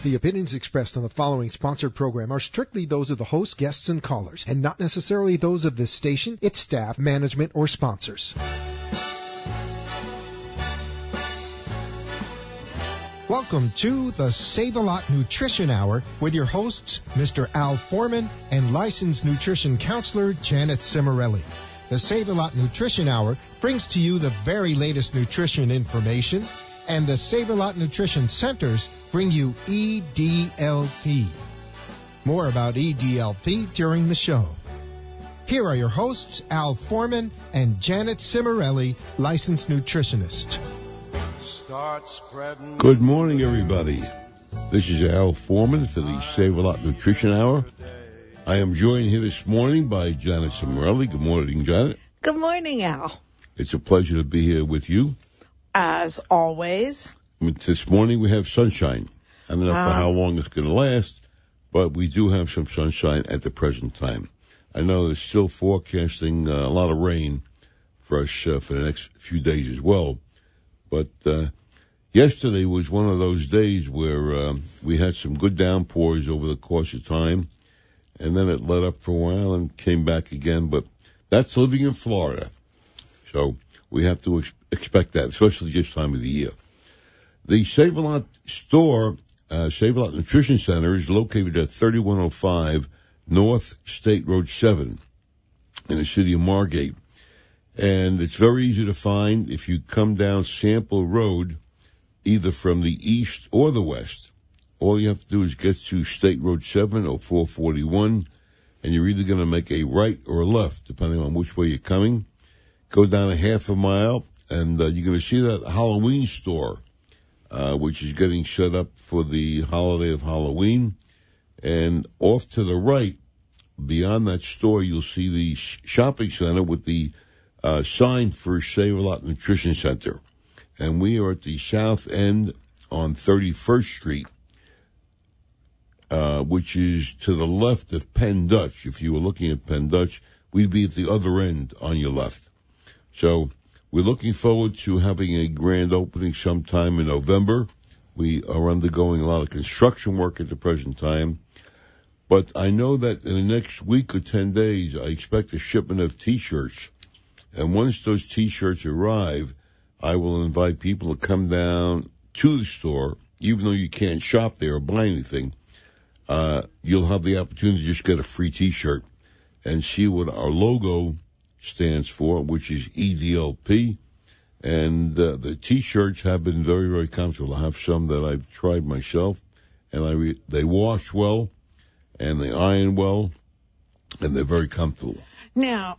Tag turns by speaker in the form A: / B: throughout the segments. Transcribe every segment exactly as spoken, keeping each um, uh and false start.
A: The opinions expressed on the following sponsored program are strictly those of the host, guests, and callers, and not necessarily those of this station, its staff, management, or sponsors. Welcome to the Save-A-Lot Nutrition Hour with your hosts, Mister Al Foreman and licensed nutrition counselor Janet Cimarelli. The Save-A-Lot Nutrition Hour brings to you the very latest nutrition information, and the Save-A-Lot Nutrition Centers bring you E D L P. More about E D L P during the show. Here are your hosts, Al Foreman and Janet Cimarelli, licensed nutritionist.
B: Good morning, everybody. This is Al Foreman for the Save-A-Lot Nutrition Hour. I am joined here this morning by Janet Cimarelli. Good morning, Janet.
C: Good morning, Al.
B: It's a pleasure to be here with you.
C: As always.
B: This morning we have sunshine. I don't know um, for how long it's going to last, but we do have some sunshine at the present time. I know they're still forecasting uh, a lot of rain for us uh, for the next few days as well. But uh, yesterday was one of those days where uh, we had some good downpours over the course of time, and then it let up for a while and came back again. But that's living in Florida, so we have to ex- expect that, especially this time of the year. The Save-A-Lot store, uh, Save-A-Lot Nutrition Center, is located at thirty-one oh five North State Road seven in the city of Margate. And it's very easy to find if you come down Sample Road, either from the east or the west. All you have to do is get to State Road seven oh four forty-one, and you're either going to make a right or a left, depending on which way you're coming. Go down a half a mile, and uh, you're going to see that Halloween store, uh, which is getting set up for the holiday of Halloween. And off to the right, beyond that store, you'll see the sh- shopping center with the uh, sign for Save-A-Lot Nutrition Center. And we are at the south end on thirty-first Street, uh, which is to the left of Penn Dutch. If you were looking at Penn Dutch, we'd be at the other end on your left. So we're looking forward to having a grand opening sometime in November. We are undergoing a lot of construction work at the present time. But I know that in the next week or ten days, I expect a shipment of T-shirts. And once those T-shirts arrive, I will invite people to come down to the store. Even though you can't shop there or buy anything, uh, you'll have the opportunity to just get a free T-shirt and see what our logo stands for, which is E D L P. And uh, the T-shirts have been very, very comfortable. I have some that I've tried myself, and I re- they wash well, and they iron well, and they're very comfortable.
C: Now,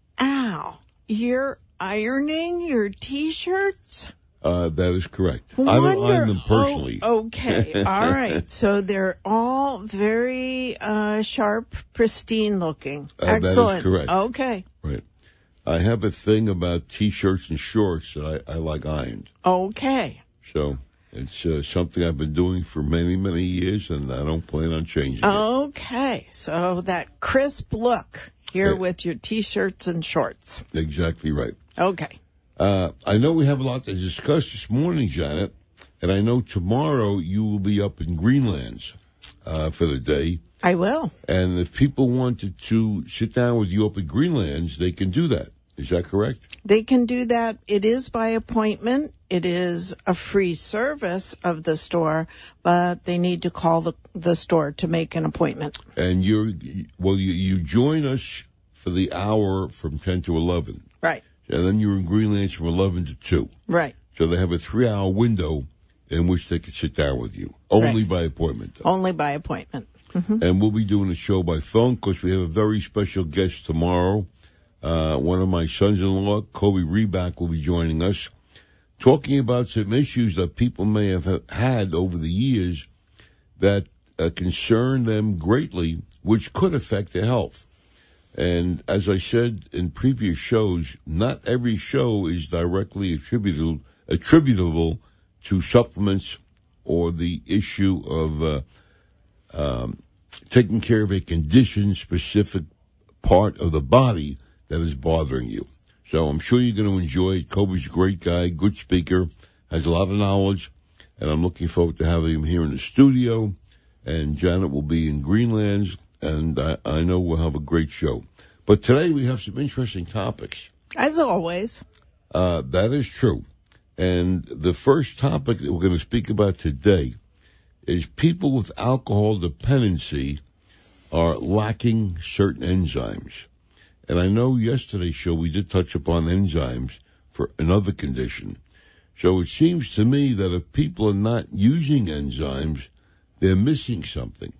C: Al, you're ironing your T-shirts?
B: Uh, that is correct.
C: Wonder-
B: I don't iron them personally.
C: Oh, okay. All right. So they're all very uh, sharp, pristine looking.
B: Uh,
C: Excellent.
B: That is correct.
C: Okay.
B: Right. I have a thing about T-shirts and shorts that I, I like ironed.
C: Okay.
B: So it's uh, something I've been doing for many, many years, and I don't plan on changing it.
C: Okay. So that crisp look here
B: Yeah.
C: with your T-shirts and shorts.
B: Exactly right.
C: Okay.
B: Uh, I know we have a lot to discuss this morning, Janet, and I know tomorrow you will be up in Greenlands uh, for the day.
C: I will.
B: And if people wanted to sit down with you up at Greenlands, they can do that. Is that correct?
C: They can do that. It is by appointment. It is a free service of the store, but they need to call the, the store to make an appointment.
B: And you're, well, you, you join us for the hour from ten to eleven.
C: Right.
B: And then you're in Greenlands from eleven to two.
C: Right.
B: So they have a three-hour window in which they can sit down with you. Only
C: right.
B: by appointment, though.
C: Only by appointment. Mm-hmm.
B: And we'll be doing a show by phone because we have a very special guest tomorrow. Uh, one of my sons-in-law, Kobe Reback, will be joining us, talking about some issues that people may have had over the years that uh, concern them greatly, which could affect their health. And as I said in previous shows, not every show is directly attributable, attributable to supplements or the issue of uh, um, taking care of a condition-specific part of the body that is bothering you. So I'm sure you're going to enjoy it. Kobe's a great guy, good speaker, has a lot of knowledge, and I'm looking forward to having him here in the studio. And Janet will be in Greenlands, and I, I know we'll have a great show. But today we have some interesting topics.
C: As always.
B: Uh, that is true. And the first topic that we're going to speak about today is people with alcohol dependency are lacking certain enzymes. And I know yesterday's show we did touch upon enzymes for another condition. So it seems to me that if people are not using enzymes, they're missing something.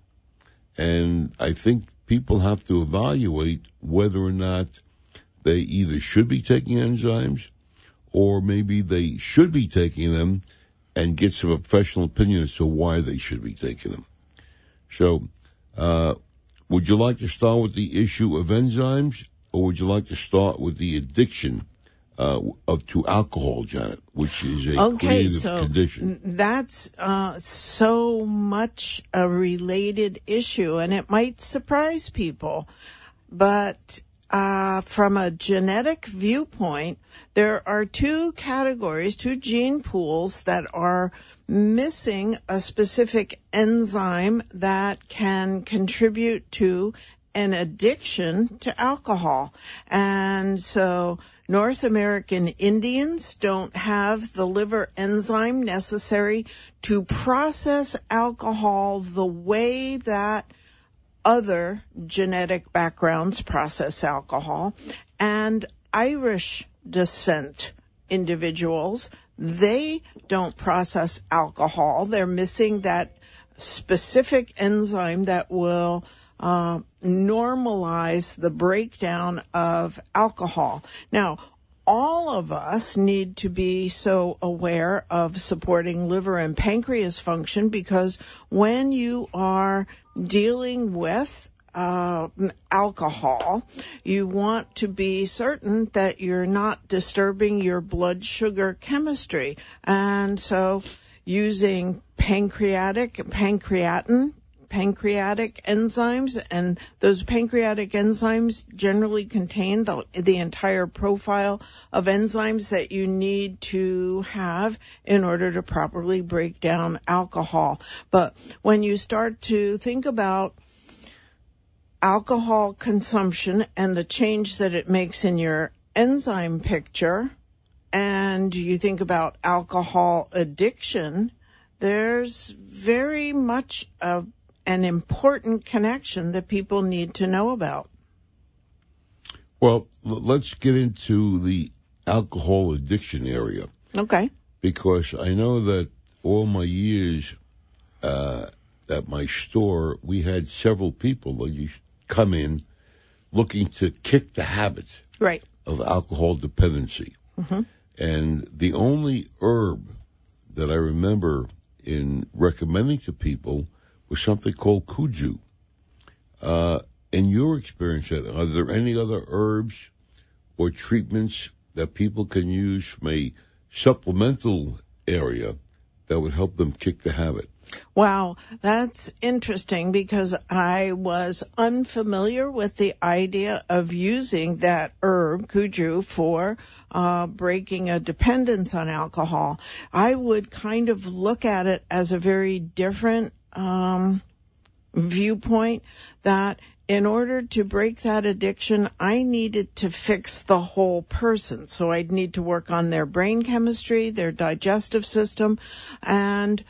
B: And I think people have to evaluate whether or not they either should be taking enzymes or maybe they should be taking them and get some professional opinion as to why they should be taking them. So, uh, would you like to start with the issue of enzymes, or would you like to start with the addiction uh, of to alcohol, Janet, which is a
C: okay,
B: creative
C: so
B: condition?
C: That's uh, so much a related issue, and it might surprise people, but Uh, from a genetic viewpoint, there are two categories, two gene pools that are missing a specific enzyme that can contribute to an addiction to alcohol. And so North American Indians don't have the liver enzyme necessary to process alcohol the way that other genetic backgrounds process alcohol. And Irish descent individuals, they don't process alcohol. They're missing that specific enzyme that will uh, normalize the breakdown of alcohol. Now, all of us need to be so aware of supporting liver and pancreas function, because when you are dealing with uh, alcohol, you want to be certain that you're not disturbing your blood sugar chemistry. And so using pancreatic, pancreatin, pancreatic enzymes, and those pancreatic enzymes generally contain the, the entire profile of enzymes that you need to have in order to properly break down alcohol. But when you start to think about alcohol consumption and the change that it makes in your enzyme picture, and you think about alcohol addiction, there's very much a an important connection that people need to know about.
B: Well, let's get into the alcohol addiction area.
C: Okay.
B: Because I know that all my years uh, at my store, we had several people that come in looking to kick the habit
C: right.
B: of alcohol dependency.
C: Mm-hmm.
B: And the only herb that I remember in recommending to people was something called kuju. Uh, in your experience, are there any other herbs or treatments that people can use from a supplemental area that would help them kick the habit?
C: Wow, that's interesting, because I was unfamiliar with the idea of using that herb, kuju, for uh, breaking a dependence on alcohol. I would kind of look at it as a very different um, viewpoint, that in order to break that addiction, I needed to fix the whole person. So I'd need to work on their brain chemistry, their digestive system, and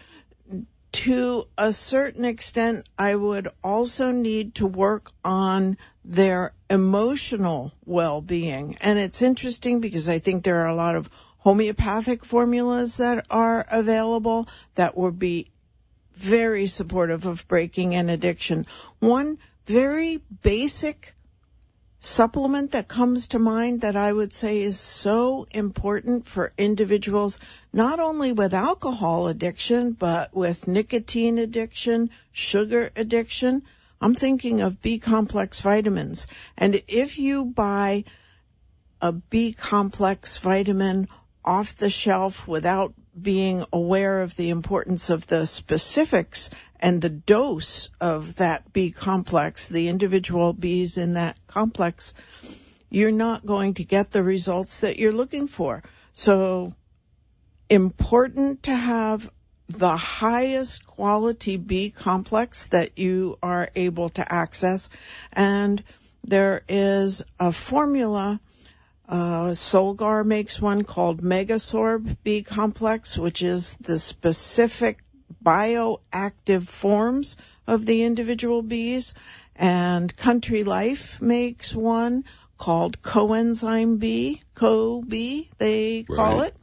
C: to a certain extent, I would also need to work on their emotional well-being. And it's interesting because I think there are a lot of homeopathic formulas that are available that would be very supportive of breaking an addiction. One very basic supplement that comes to mind that I would say is so important for individuals, not only with alcohol addiction, but with nicotine addiction, sugar addiction. I'm thinking of B-complex vitamins. And if you buy a B-complex vitamin off the shelf without being aware of the importance of the specifics and the dose of that B complex, the individual Bs in that complex, you're not going to get the results that you're looking for. So important to have the highest quality B complex that you are able to access. And there is a formula, uh, Solgar makes one called Megasorb B complex, which is the specific bioactive forms of the individual bees. And Country Life makes one called Coenzyme B, Co-B, they call
B: Right.
C: it.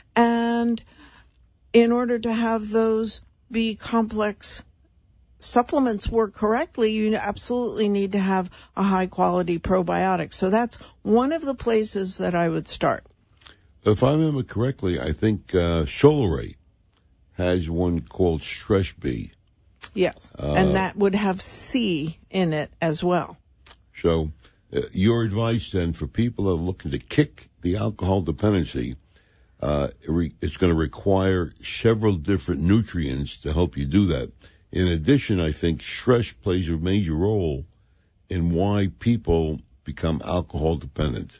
C: And in order to have those B complex supplements work correctly, you absolutely need to have a high quality probiotic. So that's one of the places that I would start.
B: If I remember correctly, I think uh, Solaray has one called Stress B.
C: Yes,
B: Uh,
C: and that would have C in it as well.
B: So uh, your advice then for people that are looking to kick the alcohol dependency, uh, it re- it's going to require several different nutrients to help you do that. In addition, I think stress plays a major role in why people become alcohol dependent.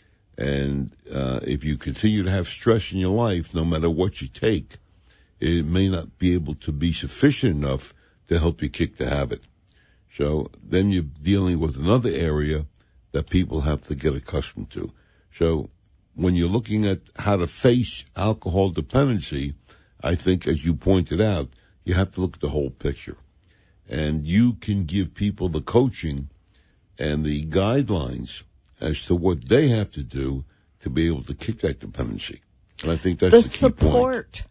B: And uh, if you continue to have stress in your life, no matter what you take, it may not be able to be sufficient enough to help you kick the habit. So then you're dealing with another area that people have to get accustomed to. So when you're looking at how to face alcohol dependency, I think, as you pointed out, you have to look at the whole picture. And you can give people the coaching and the guidelines as to what they have to do to be able to kick that dependency. And I think that's
C: the
B: the key
C: support.
B: point.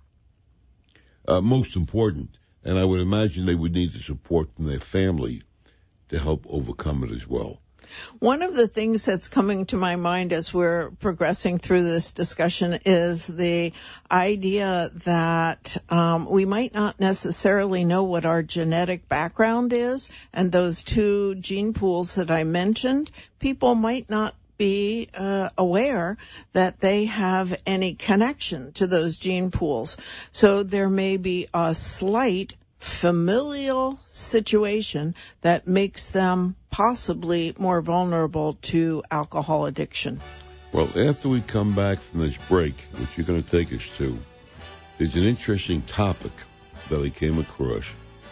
B: Uh, most important. And I would imagine they would need the support from their family to help overcome it as well.
C: One of the things that's coming to my mind as we're progressing through this discussion is the idea that um, we might not necessarily know what our genetic background is, and those two gene pools that I mentioned, people might not be uh, aware that they have any connection to those gene pools. So there may be a slight familial situation that makes them possibly more vulnerable to alcohol addiction.
B: Well, after we come back from this break, which you're going to take us to, there's an interesting topic that I came across.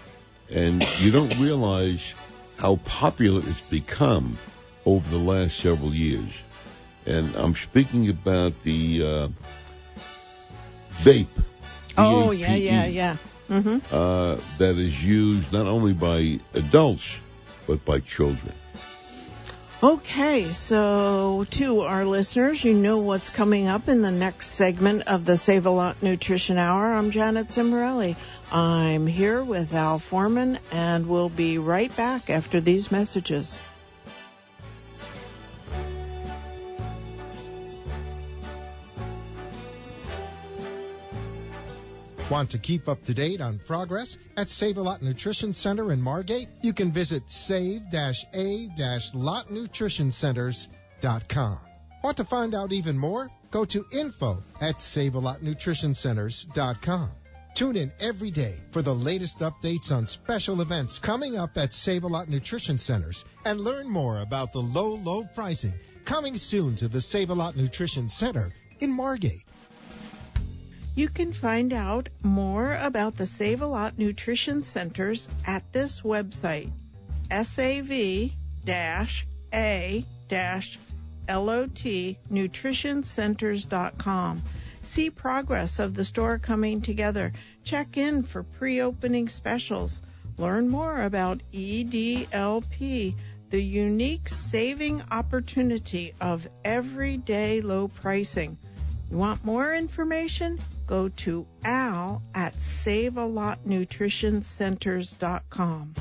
B: And you don't realize how popular it's become over the last several years. And I'm speaking about the uh, vape.
C: Oh,
B: V A P E,
C: yeah, yeah, yeah. Mm-hmm.
B: Uh, that is used not only by adults, but by children.
C: Okay, so to our listeners, you know what's coming up in the next segment of the Save a Lot Nutrition Hour. I'm Janet Cimorelli. I'm here with Al Foreman, and we'll be right back after these messages.
A: Want to keep up to date on progress at Save-A-Lot Nutrition Center in Margate? You can visit save a lot nutrition centers dot com. Want to find out even more? Go to info at save a lot nutrition centers dot com. Tune in every day for the latest updates on special events coming up at Save-A-Lot Nutrition Centers, and learn more about the low, low pricing coming soon to the Save-A-Lot Nutrition Center in Margate.
C: You can find out more about the Save a Lot Nutrition Centers at this website, sav a lot nutrition centers dot com. See progress of the store coming together. Check in for pre-opening specials. Learn more about E D L P, the unique saving opportunity of everyday low pricing. You want more information? Go to Al at save a lot nutrition centers dot com.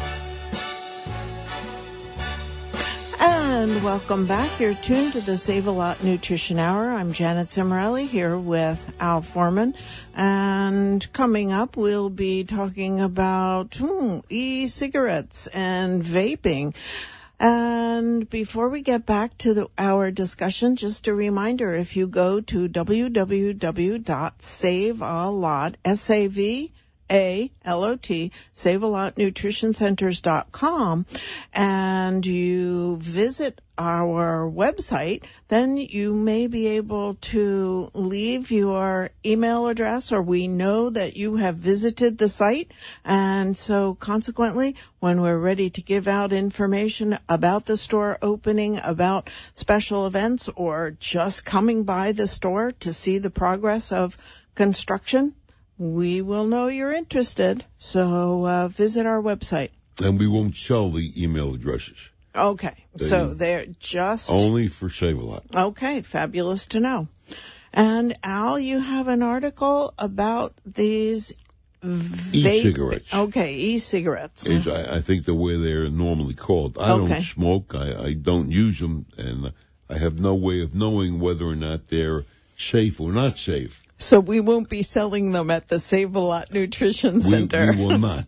C: And welcome back. You're tuned to the Save a Lot Nutrition Hour. I'm Janet Cimorelli here with Al Foreman. And coming up, we'll be talking about hmm, e-cigarettes and vaping. And before we get back to the, our discussion, just a reminder, if you go to w w w dot save a lot, S A V A L O T, Save-A-Lot Nutrition Centers dot com, and you visit our website, then you may be able to leave your email address, or we know that you have visited the site. And so consequently, when we're ready to give out information about the store opening, about special events, or just coming by the store to see the progress of construction, we will know you're interested. So uh, visit our website.
B: And we won't sell the email addresses.
C: Okay, they, so they're just...
B: Only for Save-A-Lot.
C: Okay, fabulous to know. And, Al, you have an article about these... Vape-
B: e-cigarettes.
C: Okay, e-cigarettes.
B: Is, I, I think the way they're normally called. I
C: okay.
B: don't smoke. I, I don't use them. And I have no way of knowing whether or not they're safe or not safe.
C: So we won't be selling them at the Save-A-Lot Nutrition Center.
B: We, we will not.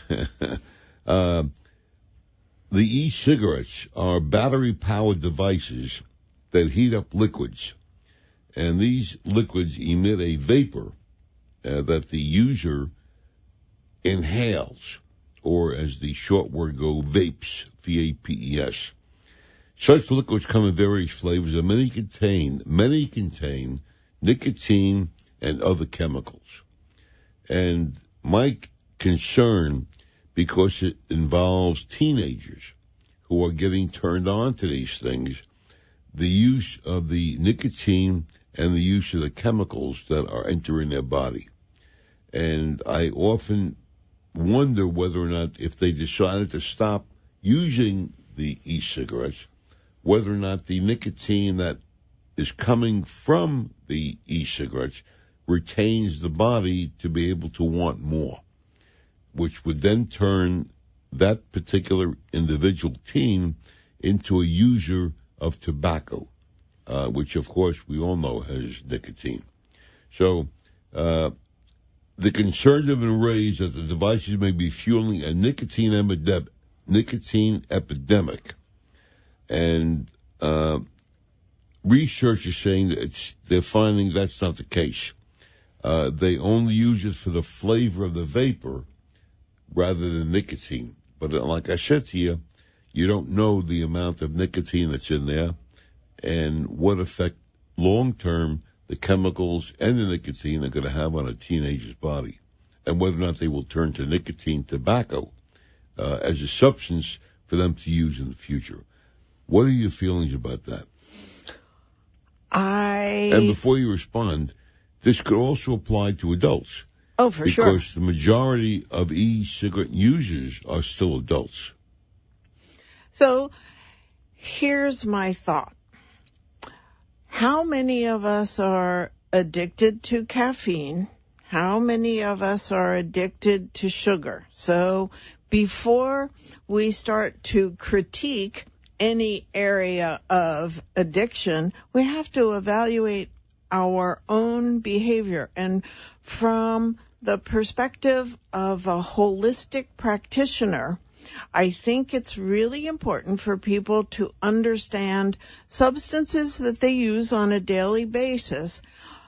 B: uh, The e-cigarettes are battery-powered devices that heat up liquids, and these liquids emit a vapor uh, that the user inhales, or as the short word go, vapes, V A P E S. Such liquids come in various flavors, and many contain, many contain nicotine and other chemicals. And my concern, because it involves teenagers who are getting turned on to these things, the use of the nicotine and the use of the chemicals that are entering their body. And I often wonder whether or not, if they decided to stop using the e-cigarettes, whether or not the nicotine that is coming from the e-cigarettes retains the body to be able to want more, which would then turn that particular individual teen into a user of tobacco, uh, which, of course, we all know has nicotine. So uh, the concerns have been raised that the devices may be fueling a nicotine, epidem- nicotine epidemic. And uh, research is saying that it's, they're finding that's not the case. Uh, they only use it for the flavor of the vapor rather than nicotine. But like I said to you, you don't know the amount of nicotine that's in there and what effect long-term the chemicals and the nicotine are going to have on a teenager's body, and whether or not they will turn to nicotine tobacco uh, as a substance for them to use in the future. What are your feelings about that?
C: I...
B: And before you respond, this could also apply to adults.
C: Oh, for
B: because
C: sure.
B: Because the majority of e-cigarette users are still adults.
C: So here's my thought. How many of us are addicted to caffeine? How many of us are addicted to sugar? So before we start to critique any area of addiction, we have to evaluate our own behavior. And from the perspective of a holistic practitioner, I think it's really important for people to understand substances that they use on a daily basis,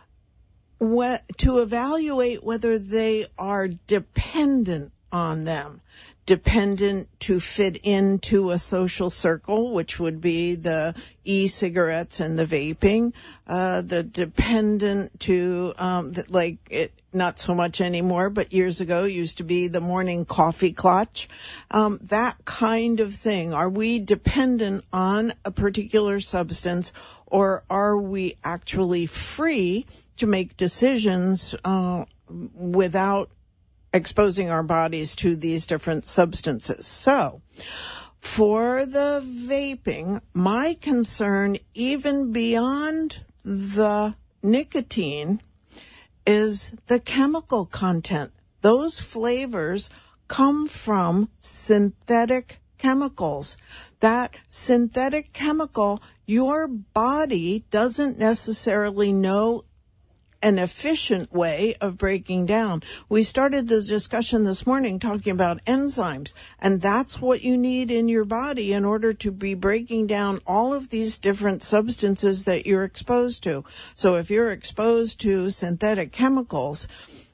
C: what, to evaluate whether they are dependent on them. Dependent to fit into a social circle, which would be the e-cigarettes and the vaping, uh, the dependent to, um, the, like it, not so much anymore, but years ago used to be the morning coffee clutch, um, that kind of thing. Are we dependent on a particular substance, or are we actually free to make decisions, uh, without exposing our bodies to these different substances? So, for the vaping, my concern, even beyond the nicotine, is the chemical content. Those flavors come from synthetic chemicals. That synthetic chemical, your body doesn't necessarily know an efficient way of breaking down. We started the discussion this morning talking about enzymes, and that's what you need in your body in order to be breaking down all of these different substances that you're exposed to. So if you're exposed to synthetic chemicals,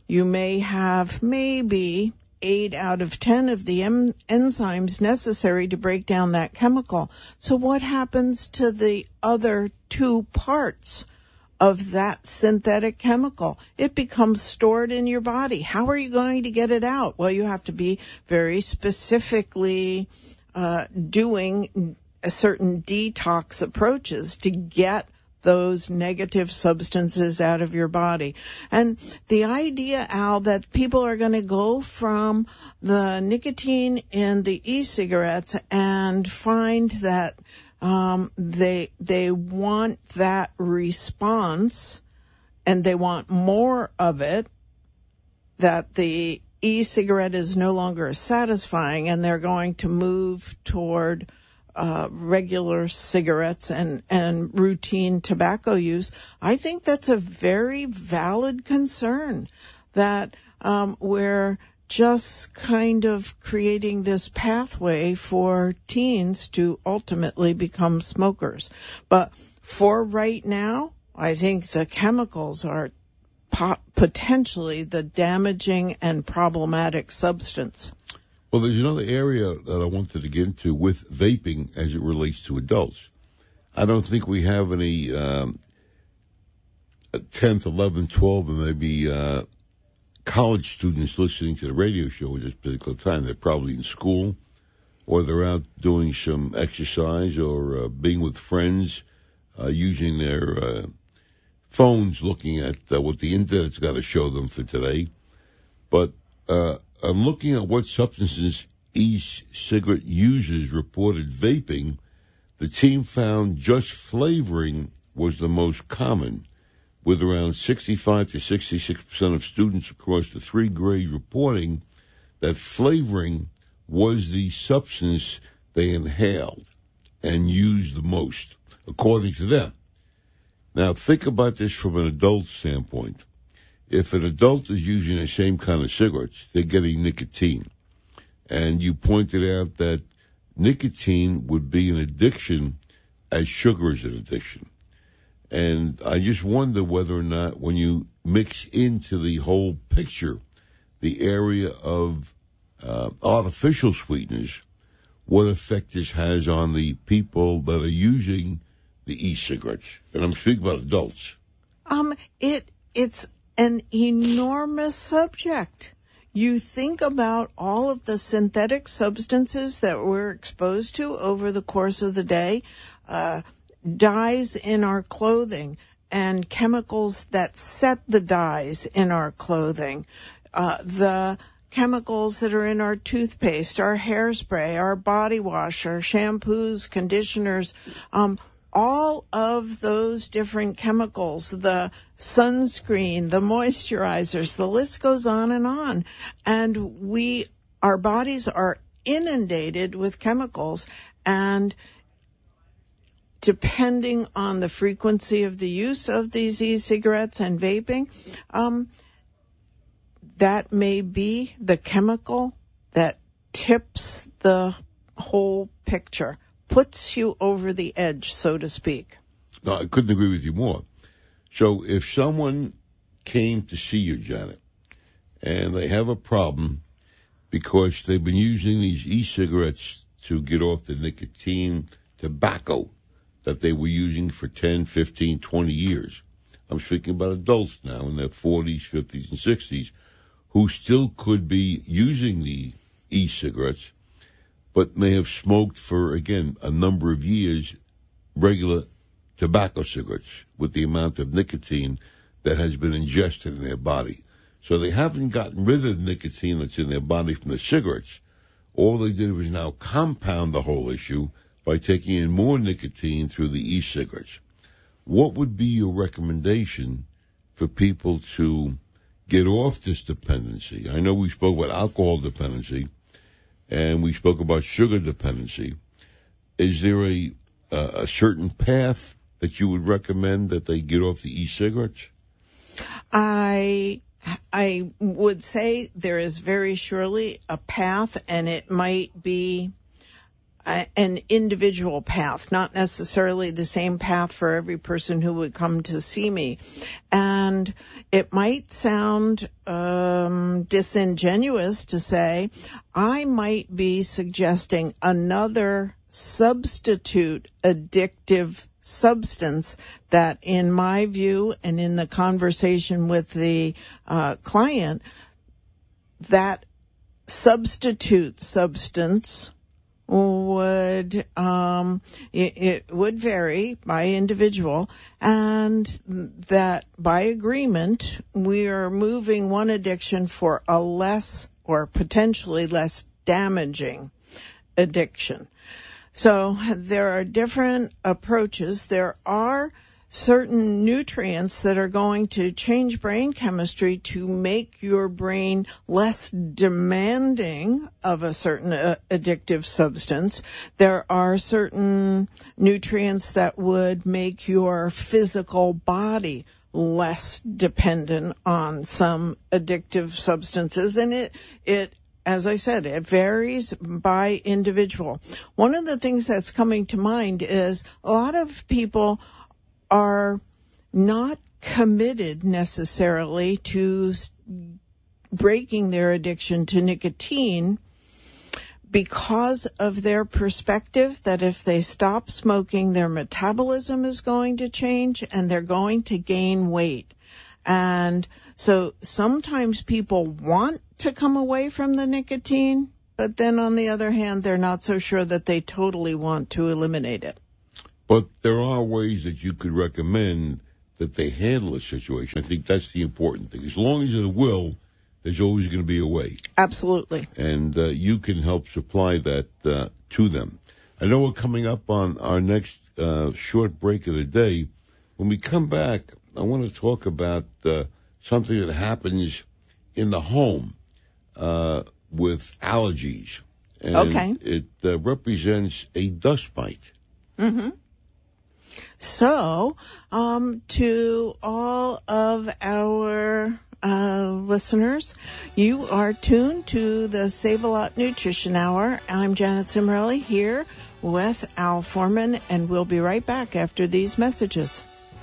C: you may have maybe eight out of ten of the em- enzymes necessary to break down that chemical. So what happens to the other two parts of that synthetic chemical? It becomes stored in your body. How are you going to get it out? Well, you have to be very specifically uh, doing a certain detox approaches to get those negative substances out of your body. And the idea, Al, that people are going to go from the nicotine in the e-cigarettes and find that um, they they want that response and they want more of it, that the e-cigarette is no longer satisfying and they're going to move toward Uh, regular cigarettes and, and routine tobacco use, I think that's a very valid concern, that um, we're just kind of creating this pathway for teens to ultimately become smokers. But for right now, I think the chemicals are po- potentially the damaging and problematic substance.
B: Well, there's another area that I wanted to get into with vaping as it relates to adults. I don't think we have any um, tenth, eleventh, twelfth, and maybe uh, college students listening to the radio show at this particular time. They're probably in school, or they're out doing some exercise, or uh, being with friends, uh, using their uh, phones, looking at uh, what the internet's got to show them for today. But uh I'm looking at what substances e-cigarette users reported vaping. The team found just flavoring was the most common, with around sixty-five to sixty-six percent of students across the three grades reporting that flavoring was the substance they inhaled and used the most, according to them. Now, think about this from an adult standpoint. If an adult is using the same kind of cigarettes, they're getting nicotine. And you pointed out that nicotine would be an addiction as sugar is an addiction. And I just wonder whether or not when you mix into the whole picture the area of uh, artificial sweeteners, what effect this has on the people that are using the e-cigarettes. And I'm speaking about adults.
C: Um, it it's an enormous subject. You think about all of the synthetic substances that we're exposed to over the course of the day, uh, dyes in our clothing, and chemicals that set the dyes in our clothing, uh, the chemicals that are in our toothpaste, our hairspray, our body wash, our shampoos, conditioners, um, all of those different chemicals, the sunscreen, the moisturizers, the list goes on and on. And we, our bodies are inundated with chemicals, and depending on the frequency of the use of these e-cigarettes and vaping, um, that may be the chemical that tips the whole picture, puts you over the edge, so to speak.
B: No, I couldn't agree with you more. So if someone came to see you, Janet, and they have a problem because they've been using these e-cigarettes to get off the nicotine tobacco that they were using for ten, fifteen, twenty years. I'm speaking about adults now in their forties, fifties, and sixties who still could be using the e-cigarettes, but may have smoked for, again, a number of years, regular tobacco cigarettes with the amount of nicotine that has been ingested in their body. So they haven't gotten rid of the nicotine that's in their body from the cigarettes. All they did was now compound the whole issue by taking in more nicotine through the e-cigarettes. What would be your recommendation for people to get off this dependency? I know we spoke about alcohol dependency, and we spoke about sugar dependency. Is there a uh, a certain path that you would recommend that they get off the e-cigarettes?
C: I I would say there is very surely a path, and it might be an individual path, not necessarily the same path for every person who would come to see me. And it might sound um, disingenuous to say I might be suggesting another substitute addictive substance that, in my view and in the conversation with the uh, client, that substitute substance would um it, it would vary by individual, and that by agreement we are moving one addiction for a less or potentially less damaging addiction. So there are different approaches. There are certain nutrients that are going to change brain chemistry to make your brain less demanding of a certain uh, addictive substance. There are certain nutrients that would make your physical body less dependent on some addictive substances, and it it as I said, it varies by individual. One of the things that's coming to mind is a lot of people are not committed necessarily to breaking their addiction to nicotine because of their perspective that if they stop smoking, their metabolism is going to change and they're going to gain weight. And so sometimes people want to come away from the nicotine, but then on the other hand, they're not so sure that they totally want to eliminate it.
B: But there are ways that you could recommend that they handle a situation. I think that's the important thing. As long as there's a will, there's always going to be a way.
C: Absolutely.
B: And uh, you can help supply that uh, to them. I know we're coming up on our next uh, short break of the day. When we come back, I want to talk about uh, something that happens in the home uh, with allergies. And
C: okay.
B: It uh, represents a dust mite.
C: Mm-hmm. So, um, to all of our uh, listeners, you are tuned to the Save-A-Lot Nutrition Hour. I'm Janet Cimarelli here with Al Foreman, and we'll be right back after these messages.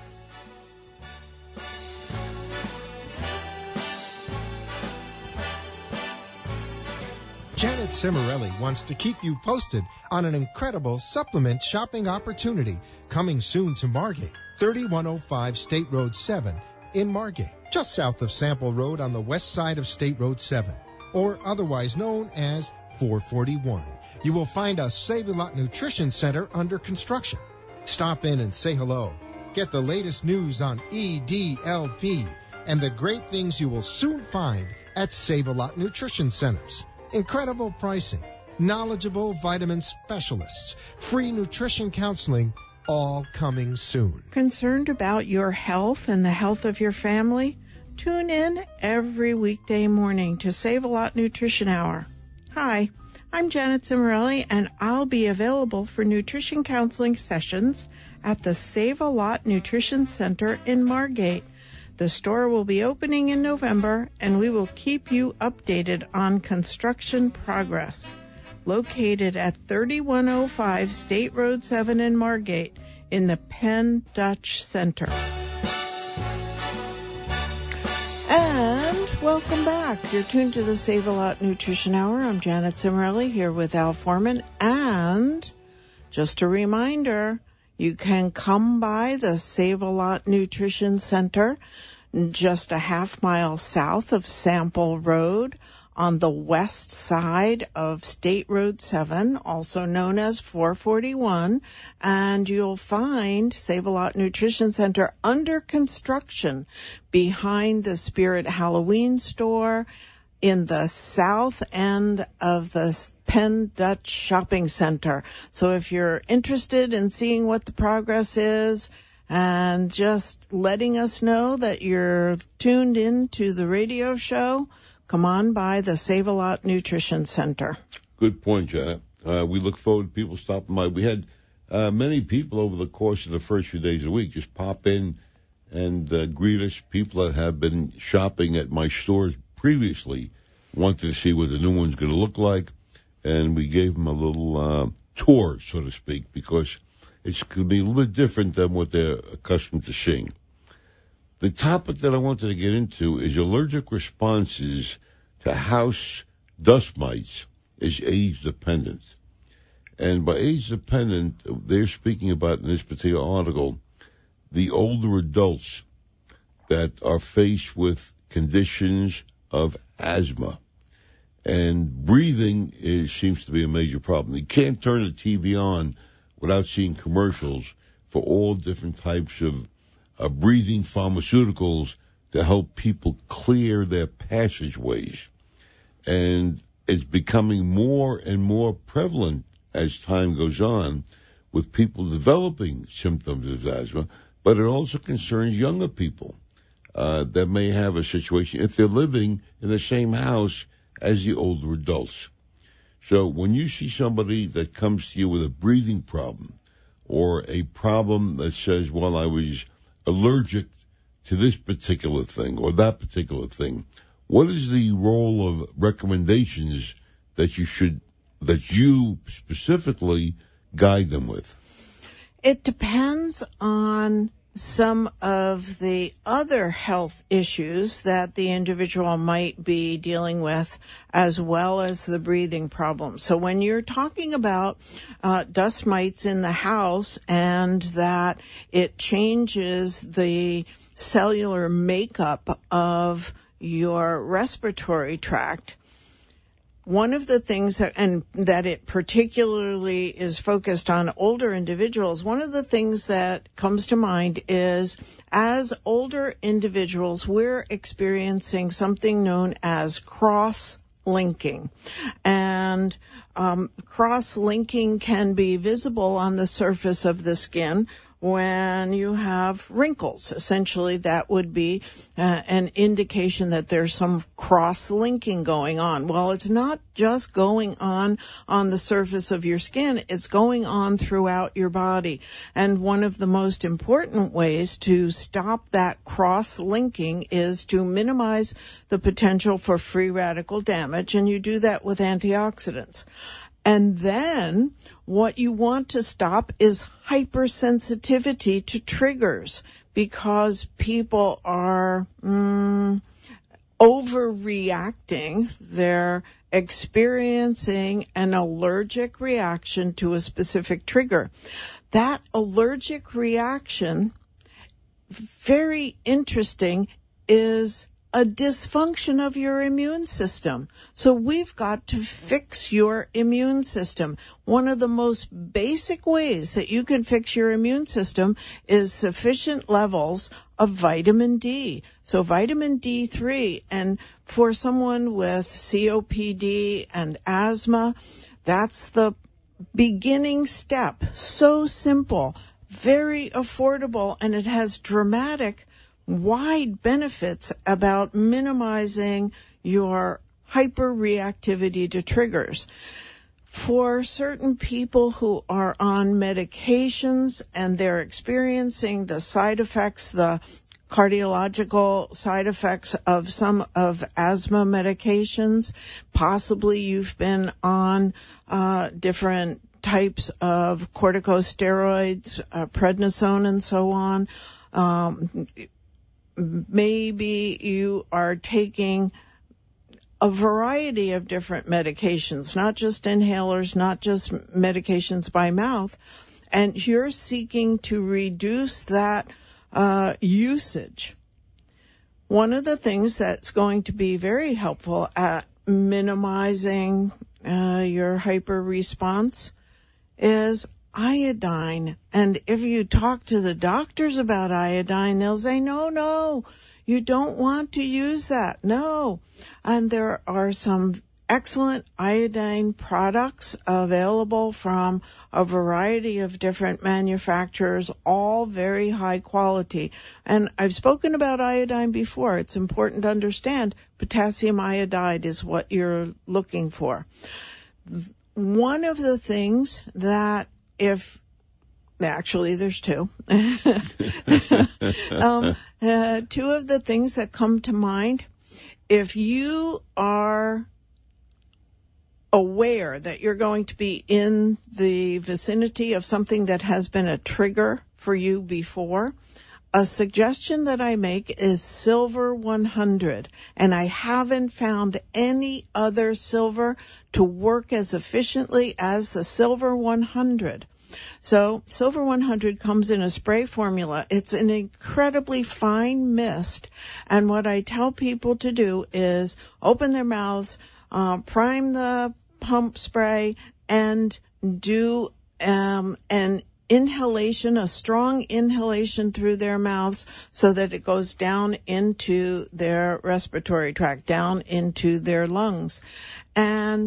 A: Janet Cimarelli wants to keep you posted on an incredible supplement shopping opportunity coming soon to Margate, thirty-one oh five State Road seven in Margate, just south of Sample Road on the west side of State Road seven, or otherwise known as four forty-one. You will find a Save-A-Lot Nutrition Center under construction. Stop in and say hello. Get the latest news on E D L P and the great things you will soon find at Save-A-Lot Nutrition Centers. Incredible pricing, knowledgeable vitamin specialists, free nutrition counseling, all coming soon.
C: Concerned about your health and the health of your family? Tune in every weekday morning to Save-A-Lot Nutrition Hour. Hi, I'm Janet Cimarelli, and I'll be available for nutrition counseling sessions at the Save-A-Lot Nutrition Center in Margate. The store will be opening in November, and we will keep you updated on construction progress. Located at thirty-one oh five State Road seven in Margate in the Penn Dutch Center. And welcome back. You're tuned to the Save-A-Lot Nutrition Hour. I'm Janet Cimarelli here with Al Foreman. And just a reminder, you can come by the Save-A-Lot Nutrition Center just a half mile south of Sample Road on the west side of State Road seven, also known as four forty-one, and you'll find Save-A-Lot Nutrition Center under construction behind the Spirit Halloween store in the south end of the Penn Dutch Shopping Center. So if you're interested in seeing what the progress is and just letting us know that you're tuned in to the radio show, come on by the Save-A-Lot Nutrition Center.
B: Good point, Janet. Uh, we look forward to people stopping by. We had uh, many people over the course of the first few days of the week just pop in and uh, greet us. People that have been shopping at my stores previously wanted to see what the new one's going to look like, and we gave them a little uh, tour, so to speak, because it's going to be a little bit different than what they're accustomed to seeing. The topic that I wanted to get into is allergic responses to house dust mites is age dependent. And by age dependent, they're speaking about in this particular article, the older adults that are faced with conditions of asthma. And breathing is, seems to be a major problem. You can't turn the T V on without seeing commercials for all different types of uh, breathing pharmaceuticals to help people clear their passageways. And it's becoming more and more prevalent as time goes on with people developing symptoms of asthma, but it also concerns younger people uh, that may have a situation if they're living in the same house as the older adults. So when you see somebody that comes to you with a breathing problem or a problem that says, well, I was allergic to this particular thing or that particular thing, what is the role of recommendations that you should, that you specifically guide them with?
C: It depends on some of the other health issues that the individual might be dealing with, as well as the breathing problem. So when you're talking about uh, dust mites in the house and that it changes the cellular makeup of your respiratory tract, one of the things that, and that it particularly is focused on older individuals, one of the things that comes to mind is as older individuals, we're experiencing something known as cross-linking. And um, cross-linking can be visible on the surface of the skin when you have wrinkles. Essentially, that would be uh, an indication that there's some cross-linking going on. Well, it's not just going on on the surface of your skin. It's going on throughout your body. And one of the most important ways to stop that cross-linking is to minimize the potential for free radical damage, and you do that with antioxidants. And then what you want to stop is hypersensitivity to triggers, because people are mm, overreacting. They're experiencing an allergic reaction to a specific trigger. That allergic reaction, very interesting, is a dysfunction of your immune system. So we've got to fix your immune system. One of the most basic ways that you can fix your immune system is sufficient levels of vitamin D. So vitamin D three, and for someone with C O P D and asthma, that's the beginning step. So simple, very affordable, and it has dramatic wide benefits about minimizing your hyperreactivity to triggers. For certain people who are on medications and they're experiencing the side effects, the cardiological side effects of some of asthma medications, possibly you've been on uh, different types of corticosteroids, uh, prednisone and so on, um, maybe you are taking a variety of different medications, not just inhalers, not just medications by mouth, and you're seeking to reduce that uh, usage. One of the things that's going to be very helpful at minimizing uh, your hyper response is iodine. And if you talk to the doctors about iodine, they'll say, no, no, you don't want to use that. No. And there are some excellent iodine products available from a variety of different manufacturers, all very high quality. And I've spoken about iodine before. It's important to understand potassium iodide is what you're looking for. One of the things that If actually there's two, um, uh, two of the things that come to mind, if you are aware that you're going to be in the vicinity of something that has been a trigger for you before, a suggestion that I make is Silver one hundred, and I haven't found any other silver to work as efficiently as the Silver one hundred. So Silver one hundred comes in a spray formula. It's an incredibly fine mist, and what I tell people to do is open their mouths, uh, prime the pump spray, and do um, an inhalation, a strong inhalation through their mouths so that it goes down into their respiratory tract, down into their lungs. And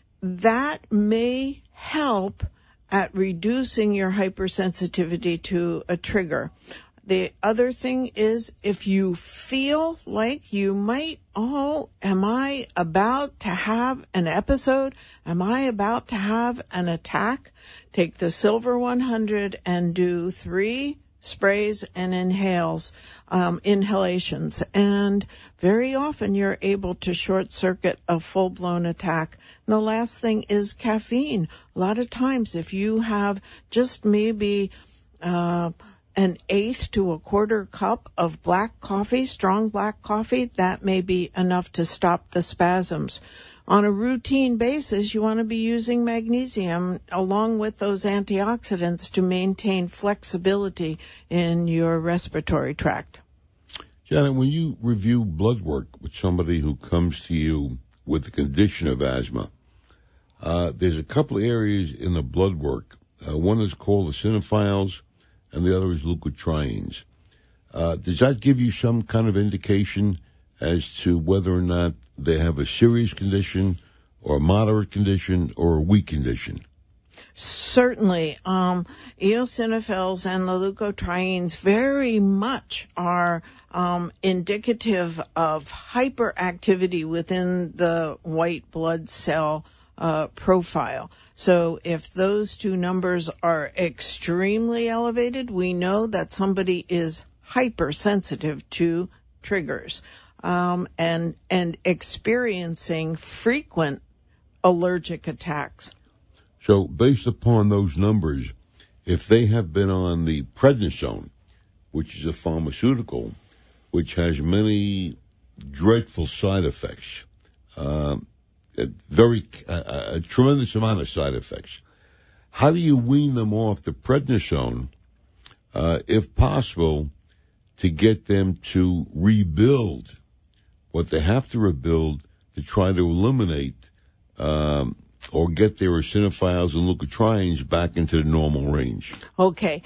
C: that may help at reducing your hypersensitivity to a trigger. The other thing is if you feel like you might, oh, am I about to have an episode? Am I about to have an attack? Take the Silver one hundred and do three sprays and inhales, um, inhalations. And very often you're able to short circuit a full-blown attack. And the last thing is caffeine. A lot of times if you have just maybe, uh, an eighth to a quarter cup of black coffee, strong black coffee, that may be enough to stop the spasms. On a routine basis, you want to be using magnesium along with those antioxidants to maintain flexibility in your respiratory tract.
B: Janet, when you review blood work with somebody who comes to you with the condition of asthma, uh, there's a couple of areas in the blood work. Uh, one is called eosinophiles, and the other is leukotrienes. Uh, does that give you some kind of indication as to whether or not they have a serious condition or a moderate condition or a weak condition?
C: Certainly. Um, eosinophils and the leukotrienes very much are um, indicative of hyperactivity within the white blood cell uh, profile. So if those two numbers are extremely elevated, we know that somebody is hypersensitive to triggers, um, and and experiencing frequent allergic attacks.
B: So based upon those numbers, if they have been on the prednisone, which is a pharmaceutical, which has many dreadful side effects, uh, a very a, a tremendous amount of side effects. How do you wean them off the prednisone, uh, if possible, to get them to rebuild what they have to rebuild to try to eliminate um, or get their eosinophiles and leukotrienes back into the normal range?
C: Okay.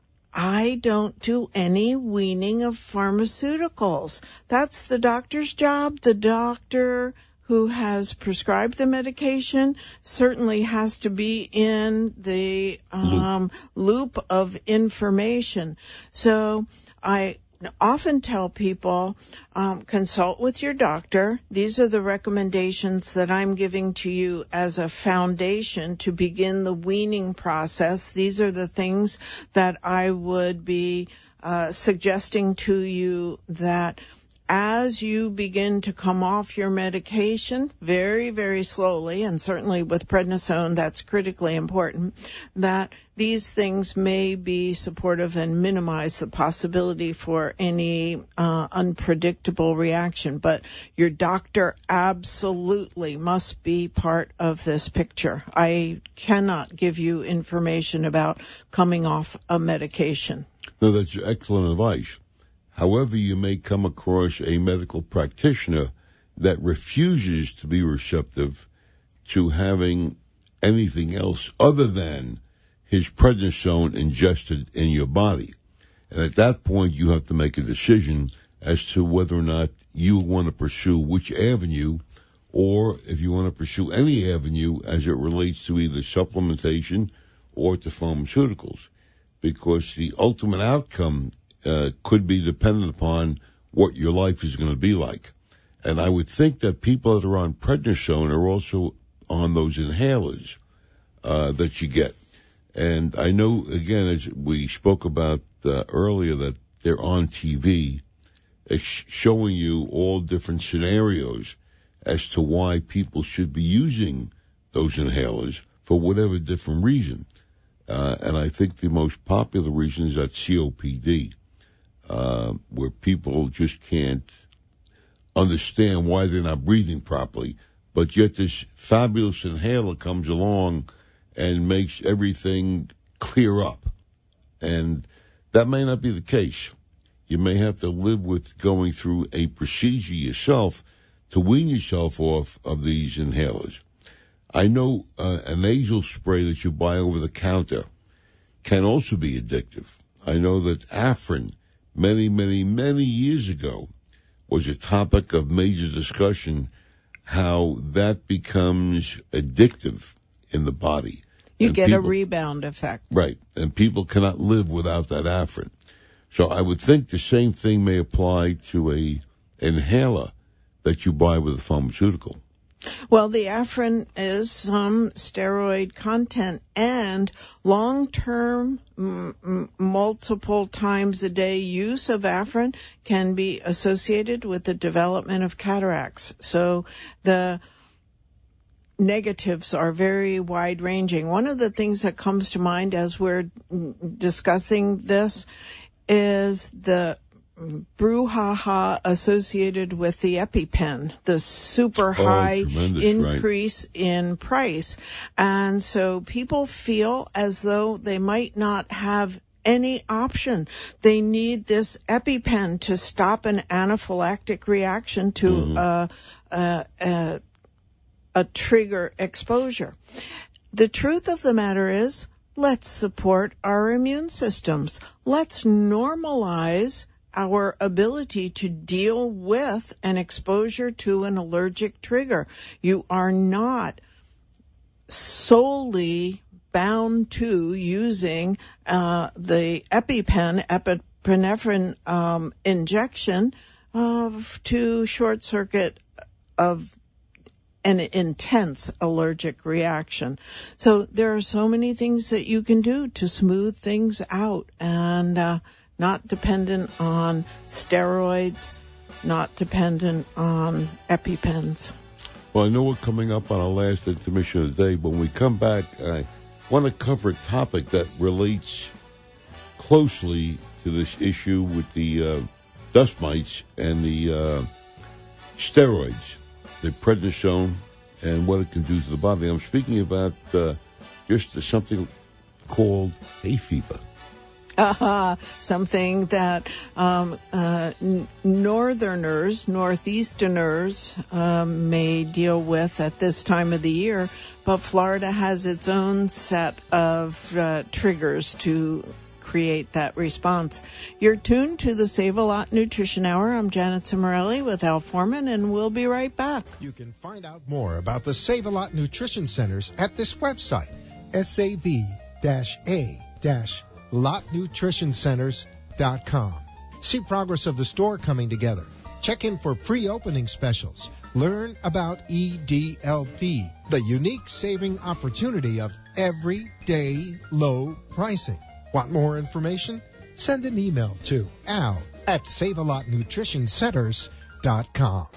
C: I don't do any weaning of pharmaceuticals. That's the doctor's job. The doctor who has prescribed the medication certainly has to be in the um, loop. loop of information. So I often tell people, um, consult with your doctor. These are the recommendations that I'm giving to you as a foundation to begin the weaning process. These are the things that I would be uh, suggesting to you that as you begin to come off your medication very, very slowly, and certainly with prednisone, that's critically important, that these things may be supportive and minimize the possibility for any uh, unpredictable reaction. But your doctor absolutely must be part of this picture. I cannot give you information about coming off a medication.
B: No, that's excellent advice. However, you may come across a medical practitioner that refuses to be receptive to having anything else other than his prednisone ingested in your body. And at that point, you have to make a decision as to whether or not you want to pursue which avenue, or if you want to pursue any avenue as it relates to either supplementation or to pharmaceuticals, because the ultimate outcome Uh, could be dependent upon what your life is going to be like. And I would think that people that are on prednisone are also on those inhalers uh, that you get. And I know, again, as we spoke about uh, earlier, that they're on T V showing you all different scenarios as to why people should be using those inhalers for whatever different reason. Uh, and I think the most popular reason is that C O P D, uh, where people just can't understand why they're not breathing properly. But yet this fabulous inhaler comes along and makes everything clear up. And that may not be the case. You may have to live with going through a procedure yourself to wean yourself off of these inhalers. I know uh, a nasal spray that you buy over the counter can also be addictive. I know that Afrin, many, many, many years ago, was a topic of major discussion, how that becomes addictive in the body.
C: You
B: and
C: get
B: people,
C: a rebound effect.
B: Right, and people cannot live without that Afrin. So I would think the same thing may apply to a inhaler that you buy with a pharmaceutical.
C: Well, the Afrin is some steroid content, and long-term, m- m- multiple times a day use of Afrin can be associated with the development of cataracts. So the negatives are very wide-ranging. One of the things that comes to mind as we're discussing this is the brouhaha associated with the EpiPen, the super high
B: oh,
C: increase
B: right.
C: in price. And so people feel as though they might not have any option. They need this EpiPen to stop an anaphylactic reaction to
B: mm-hmm.
C: uh, uh, uh, a trigger exposure. The truth of the matter is, let's support our immune systems. Let's normalize our ability to deal with an exposure to an allergic trigger. You are not solely bound to using uh, the EpiPen, epinephrine um, injection uh, to short circuit of an intense allergic reaction. So there are so many things that you can do to smooth things out, and uh, not dependent on steroids, not dependent on EpiPens.
B: Well, I know we're coming up on our last intermission of the day, but when we come back, I want to cover a topic that relates closely to this issue with the uh, dust mites and the uh, steroids, the prednisone, and what it can do to the body. I'm speaking about uh, just something called hay fever.
C: Uh, something that um, uh, n- northerners, northeasterners um, may deal with at this time of the year, but Florida has its own set of uh, triggers to create that response. You're tuned to the Save a Lot Nutrition Hour. I'm Janet Cimarelli with Al Foreman, and we'll be right back.
A: You can find out more about the Save a Lot Nutrition Centers at this website, S A V A lot nutrition centers dot com. See progress of the store coming together. Check in for pre-opening specials. Learn about E D L P, the unique saving opportunity of everyday low pricing. Want more information? Send an email to al at save a lot nutrition centers dot com.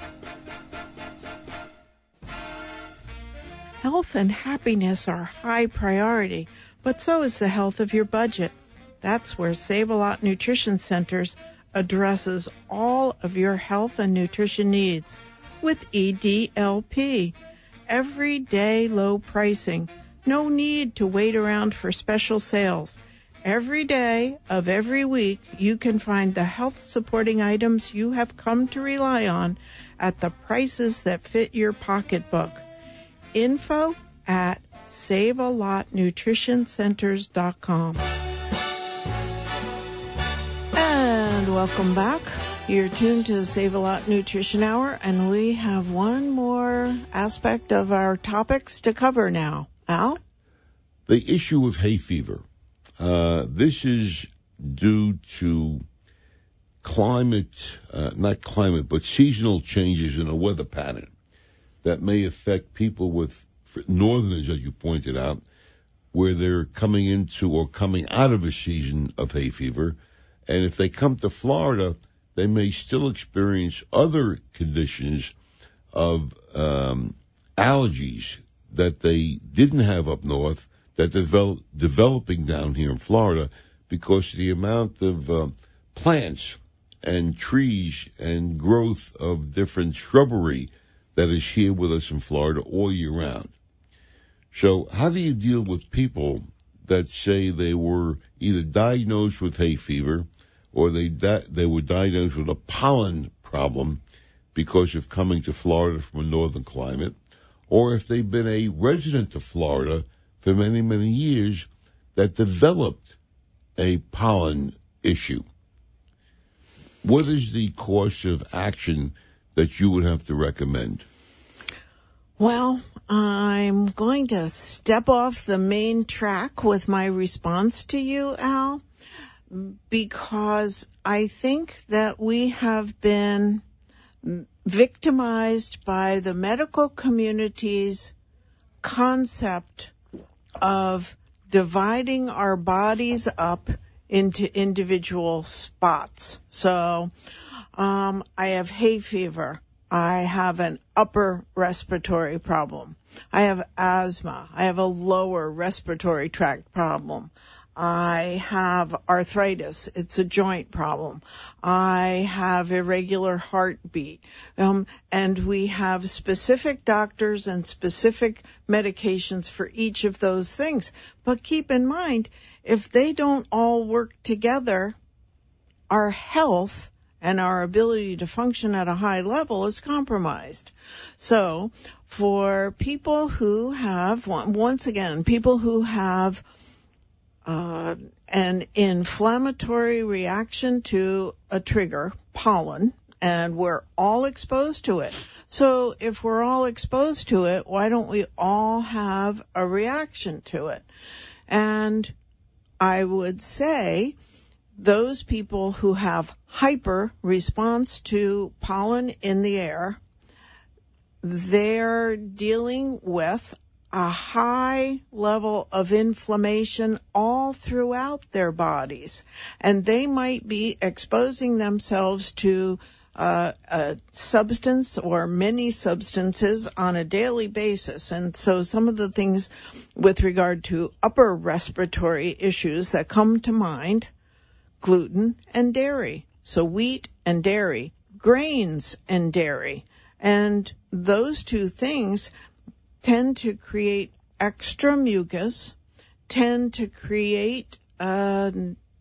C: Health and happiness are high priority, but so is the health of your budget. That's where Save a Lot Nutrition Centers addresses all of your health and nutrition needs with E D L P. Everyday low pricing. No need to wait around for special sales. Every day of every week, you can find the health-supporting items you have come to rely on at the prices that fit your pocketbook. Info at save a lot nutrition centers dot com. And welcome back. You're tuned to the Save a Lot Nutrition Hour, and we have one more aspect of our topics to cover now. Al?
B: The issue of hay fever. Uh, this is due to climate, uh, not climate, but seasonal changes in the weather pattern that may affect people with northerners, as you pointed out, where they're coming into or coming out of a season of hay fever. And if they come to Florida, they may still experience other conditions of um, allergies that they didn't have up north that they're develop, developing down here in Florida because of the amount of uh, plants and trees and growth of different shrubbery that is here with us in Florida all year round. So how do you deal with people that say they were either diagnosed with hay fever or they di- they were diagnosed with a pollen problem because of coming to Florida from a northern climate, or if they've been a resident of Florida for many, many years that developed a pollen issue? What is the course of action that you would have to recommend?
C: Well, I'm going to step off the main track with my response to you, Al, because I think that we have been victimized by the medical community's concept of dividing our bodies up into individual spots. So, um, I have hay fever. I have an upper respiratory problem. I have asthma. I have a lower respiratory tract problem. I have arthritis. It's a joint problem. I have irregular heartbeat. Um, and we have specific doctors and specific medications for each of those things. But keep in mind, if they don't all work together, our health and our ability to function at a high level is compromised. So for people who have, once again, people who have uh, an inflammatory reaction to a trigger, pollen, and we're all exposed to it. So if we're all exposed to it, why don't we all have a reaction to it? And I would say those people who have hyper response to pollen in the air, they're dealing with a high level of inflammation all throughout their bodies, and they might be exposing themselves to uh, a substance or many substances on a daily basis. And so some of the things with regard to upper respiratory issues that come to mind: gluten and dairy. So wheat and dairy, grains and dairy. And those two things tend to create extra mucus, tend to create uh,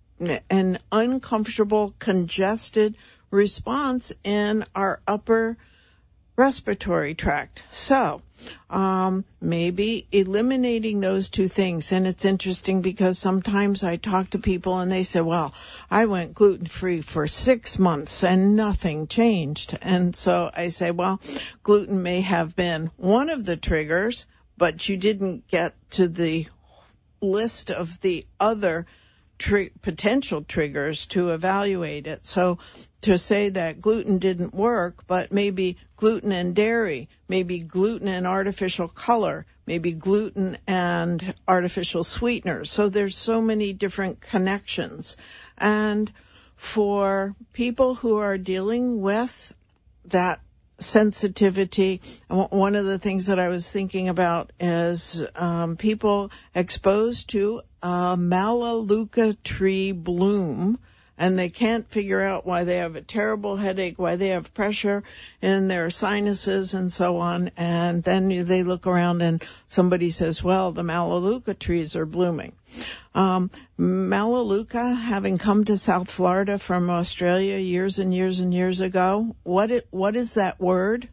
C: an uncomfortable, congested response in our upper respiratory tract. So um, maybe eliminating those two things. And it's interesting because sometimes I talk to people and they say, well, I went gluten-free for six months and nothing changed. And so I say, well, gluten may have been one of the triggers, but you didn't get to the list of the other tri- potential triggers to evaluate it. So to say that gluten didn't work, but maybe gluten and dairy, maybe gluten and artificial color, maybe gluten and artificial sweeteners. So there's so many different connections. And for people who are dealing with that sensitivity, one of the things that I was thinking about is um, people exposed to a Melaleuca tree bloom, and they can't figure out why they have a terrible headache, why they have pressure in their sinuses and so on. And then they look around and somebody says, well, the Melaleuca trees are blooming. Um, Melaleuca, having come to South Florida from Australia years and years and years ago, what it, what is that word?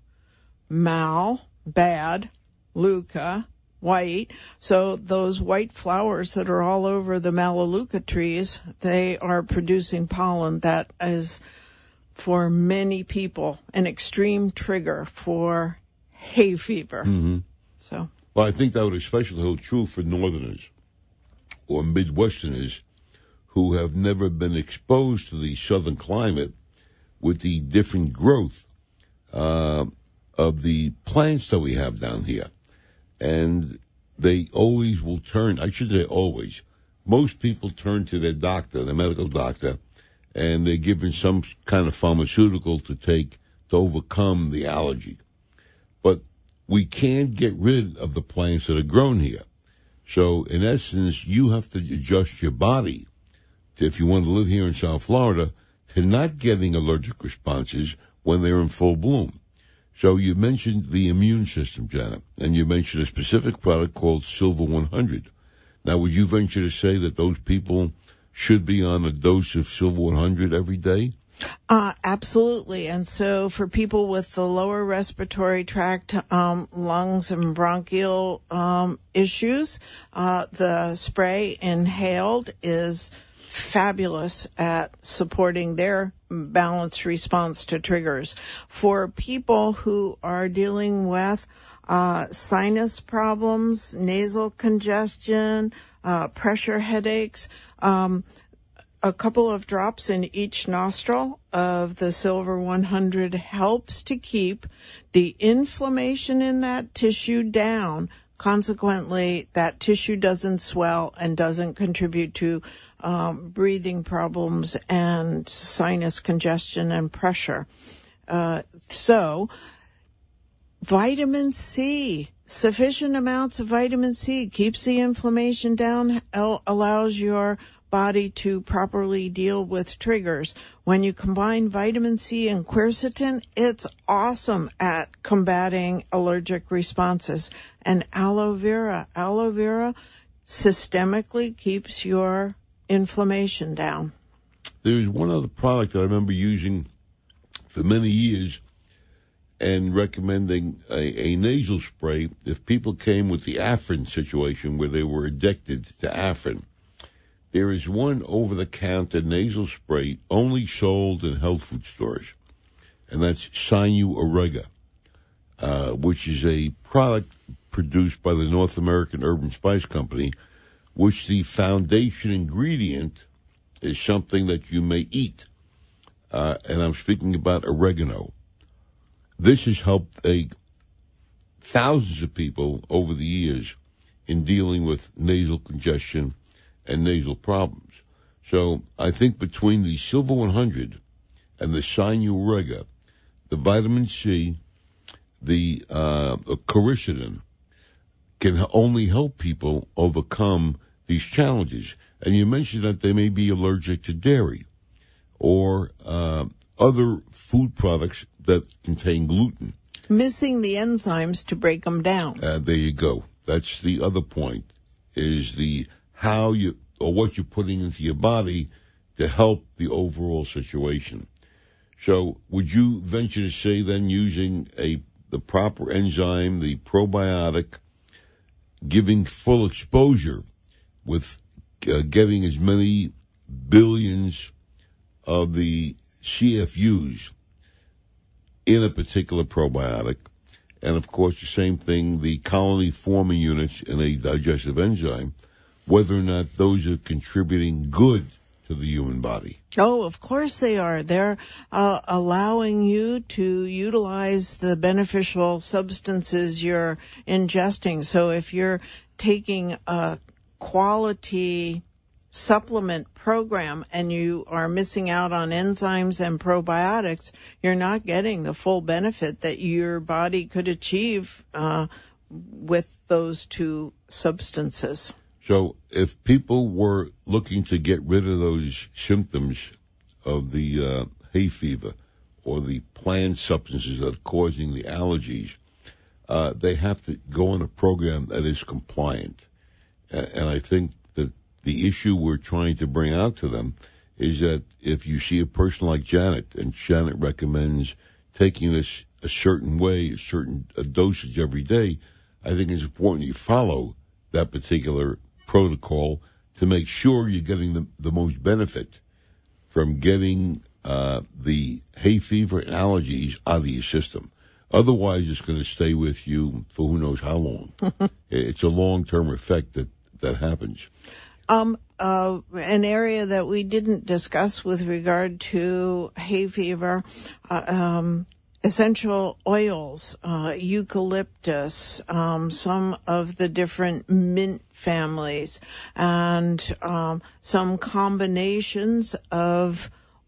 C: Mal, bad, Luca, white. So those white flowers that are all over the Melaleuca trees, they are producing pollen that is, for many people, an extreme trigger for hay fever.
B: Mm-hmm.
C: So,
B: well, I think that would especially hold true for Northerners or Midwesterners who have never been exposed to the southern climate with the different growth uh, of the plants that we have down here. And they always will turn, I should say always, most people turn to their doctor, their medical doctor, and they're given some kind of pharmaceutical to take to overcome the allergy. But we can't get rid of the plants that are grown here. So, in essence, you have to adjust your body to, if you want to live here in South Florida, to not getting allergic responses when they're in full bloom. So you mentioned the immune system, Janet, and you mentioned a specific product called Silver one hundred. Now, would you venture to say that those people should be on a dose of Silver one hundred every day?
C: Uh, absolutely. And so for people with the lower respiratory tract, um, lungs and bronchial um, issues, uh, the spray inhaled is fabulous at supporting their balanced response to triggers. For people who are dealing with uh, sinus problems, nasal congestion, uh, pressure headaches, um, a couple of drops in each nostril of the Silver one hundred helps to keep the inflammation in that tissue down. Consequently, that tissue doesn't swell and doesn't contribute to um, breathing problems and sinus congestion and pressure. Uh, so, vitamin C, sufficient amounts of vitamin C keeps the inflammation down, allows your body to properly deal with triggers. When you combine vitamin C and quercetin, it's awesome at combating allergic responses. And aloe vera, aloe vera systemically keeps your inflammation down.
B: There's one other product that I remember using for many years and recommending a, a nasal spray if people came with the Afrin situation where they were addicted to Afrin. There is one over-the-counter nasal spray only sold in health food stores, and that's Sinu-Orega, uh, which is a product produced by the North American Herb and Spice Company, which the foundation ingredient is something that you may eat, uh, and I'm speaking about oregano. This has helped a, thousands of people over the years in dealing with nasal congestion and nasal problems. So I think between the Silver one hundred and the Sinu-Orega, the vitamin C, the uh, quercetin can only help people overcome these challenges. And you mentioned that they may be allergic to dairy or uh, other food products that contain gluten.
C: Missing the enzymes to break them down.
B: Uh, there you go. That's the other point, is the how you, or what you're putting into your body to help the overall situation. So would you venture to say then using a, the proper enzyme, the probiotic, giving full exposure with uh, getting as many billions of the C F Us in a particular probiotic, and of course the same thing, the colony forming units in a digestive enzyme, whether or not those are contributing good to the human body?
C: Oh, of course they are. They're uh, allowing you to utilize the beneficial substances you're ingesting. So if you're taking a quality supplement program and you are missing out on enzymes and probiotics, you're not getting the full benefit that your body could achieve uh, with those two substances.
B: So if people were looking to get rid of those symptoms of the uh, hay fever or the plant substances that are causing the allergies, uh, they have to go on a program that is compliant. And, and I think that the issue we're trying to bring out to them is that if you see a person like Janet, and Janet recommends taking this a certain way, a certain a dosage every day, I think it's important you follow that particular protocol to make sure you're getting the, the most benefit from getting uh, the hay fever and allergies out of your system. Otherwise, it's going to stay with you for who knows how long. It's a long-term effect that, that happens.
C: Um, uh, an area that we didn't discuss with regard to hay fever, uh, um, essential oils, uh, eucalyptus, um, some of the different mint families, and um, some combinations of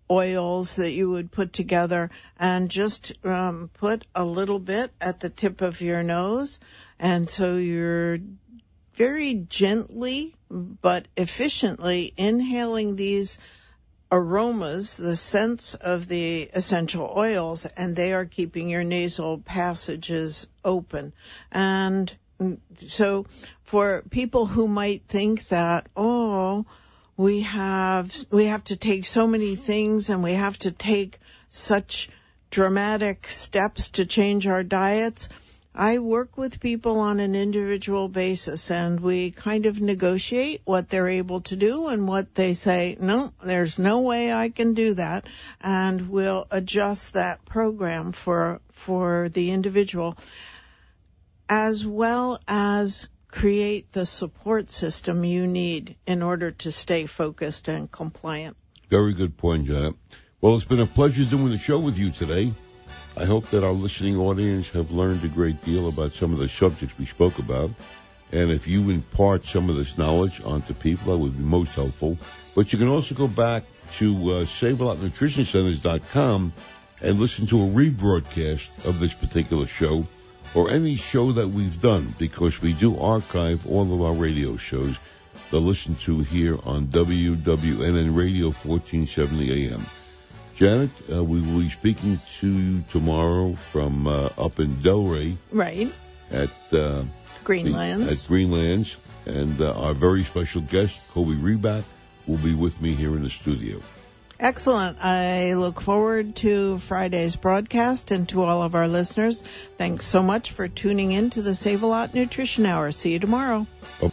C: oils that you would put together and just um, put a little bit at the tip of your nose. And so you're very gently but efficiently inhaling these aromas, the scents of the essential oils, and they are keeping your nasal passages open. And so for people who might think that, oh, we have we have to take so many things and we have to take such dramatic steps to change our diets, I work with people on an individual basis, and we kind of negotiate what they're able to do and what they say, no, there's no way I can do that, and we'll adjust that program for for the individual, as well as create the support system you need in order to stay focused and compliant.
B: Very good point, Janet. Well, it's been a pleasure doing the show with you today. I hope that our listening audience have learned a great deal about some of the subjects we spoke about. And if you impart some of this knowledge onto people, that would be most helpful. But you can also go back to uh, Save A Lot Nutrition Centers dot com and listen to a rebroadcast of this particular show or any show that we've done, because we do archive all of our radio shows to listen to here on W W N N Radio fourteen seventy A M. Janet, uh, we will be speaking to you tomorrow from uh, up in Delray.
C: Right.
B: At uh,
C: Greenlands.
B: The, at Greenlands. And uh, our very special guest, Kobe Reback, will be with me here in the studio.
C: Excellent. I look forward to Friday's broadcast, and to all of our listeners, thanks so much for tuning in to the Save A Lot Nutrition Hour. See you tomorrow. Oh.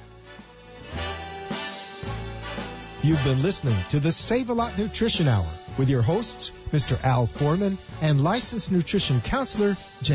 A: You've been listening to the Save A Lot Nutrition Hour with your hosts, Mister Al Foreman and licensed nutrition counselor, Jen